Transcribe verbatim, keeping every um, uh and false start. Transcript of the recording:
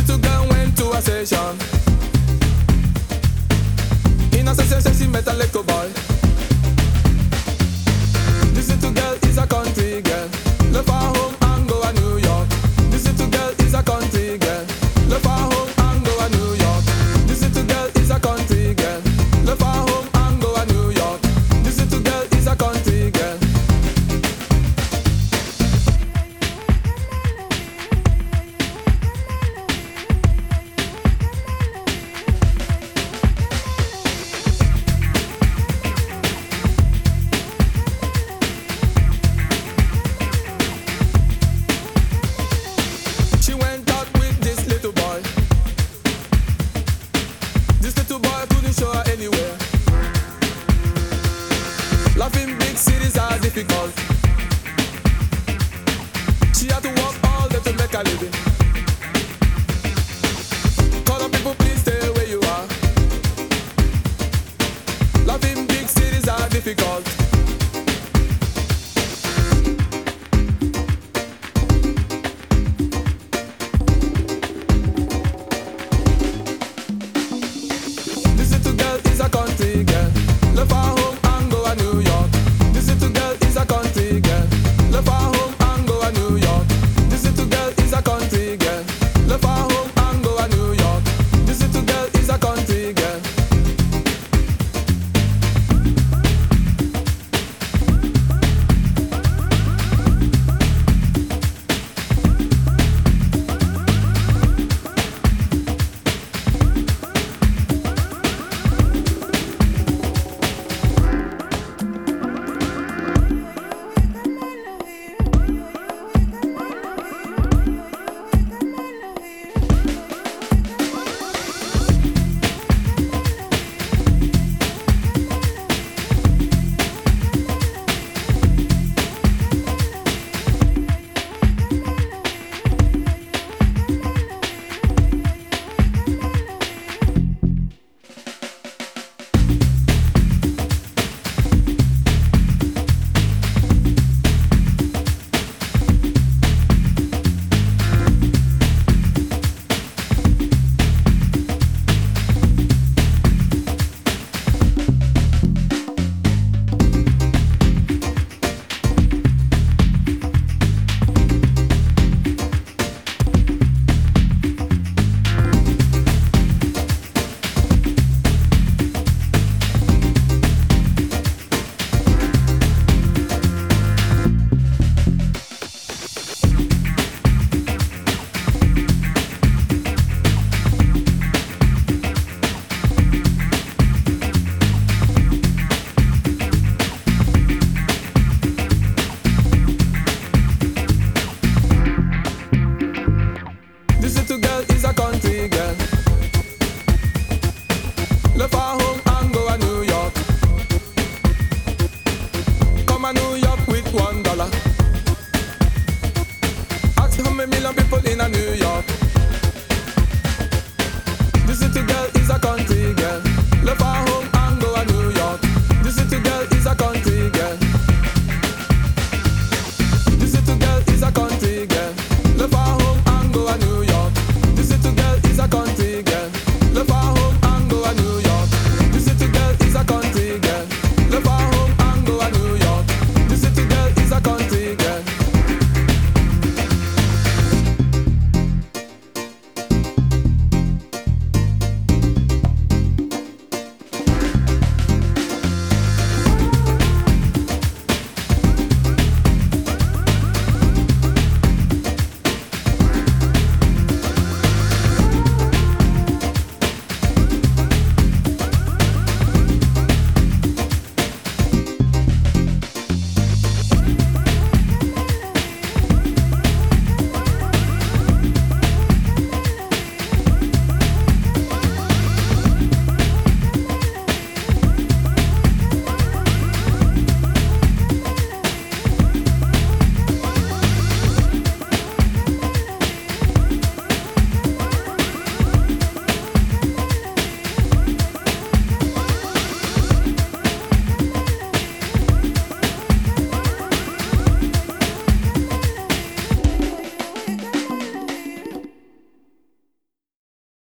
little girl went to a session. In a session she met a little boy. This little girl is a country girl. Left her home and go to New York. This little girl is a country girl. Left her home and go to New York. This little girl is a country girl. Left her home and go to New York. This little girl is a country girl. She went out with this little boy. This little boy couldn't show her anywhere. Life in big cities are difficult. She had to work all day to make a living. Call up people, please stay where you are. Life in big cities are difficult.